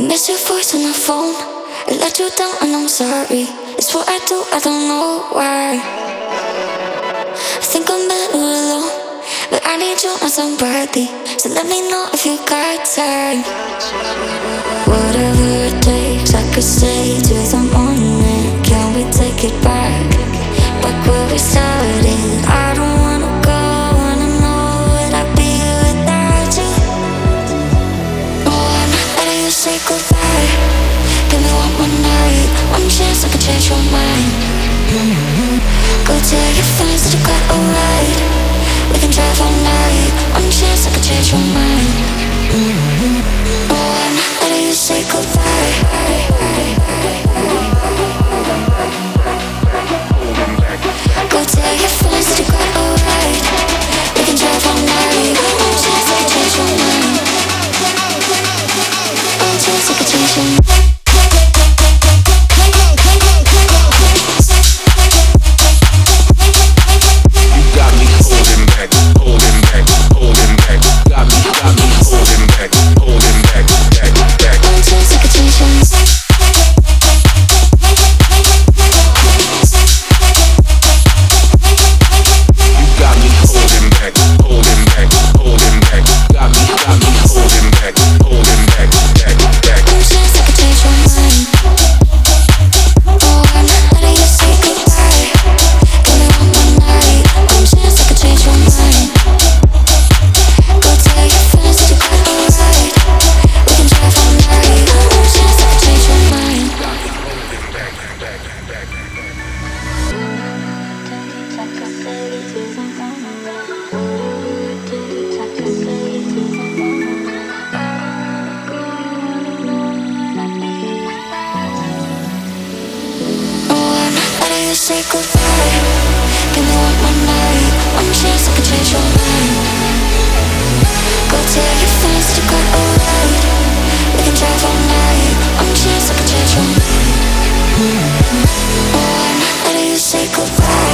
miss your voice on the phone. I let you down and I'm sorry. It's what I do, I don't know why. I think I'm better alone, but I need you not somebody. So let me know if you got time. Whatever it takes, I could stay till the morning. Can we take it back? Back where we started. I don't wanna go, wanna know would I be without you. No, I'm not letting you say goodbye. Give me one more night, one chance I could change your mind. Go tell your friends that you got alright. We can drive all night, one chance I could change your mind. No, I'm not letting you say goodbye. Go tell your friends that you got alright. We can drive all night, one chance I could change your mind. One chance I could change your mind. Say goodbye. Give me one more night, one chance I could change your mind. Go tell your friends that you got alright. We can drive all night, one chance I could change your mind. Oh, I'm not letting you say goodbye.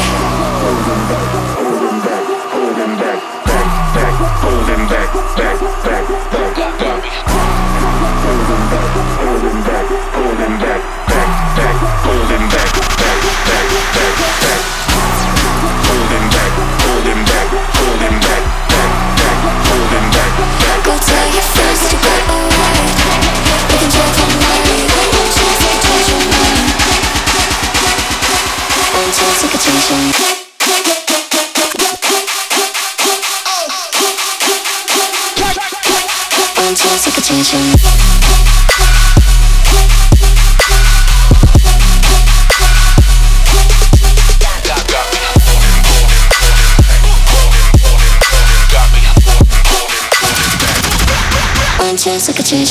Holding back, holding back, back, back, back, got me. Holding back, holding back, holding back, back, back, holding back, back, back, back, back. Holding back, holding back, holding back, back, back, holding back, back. Go tell your friends that you got alright. We can drive all night, one chance I could change your mind. One chance I could change your mind. One chance I could change your mind. One chance I could change.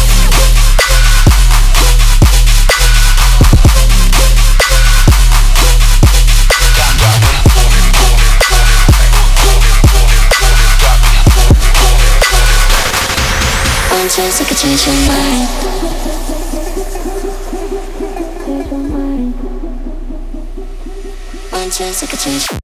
One chance I could change your mind. One chance I could change.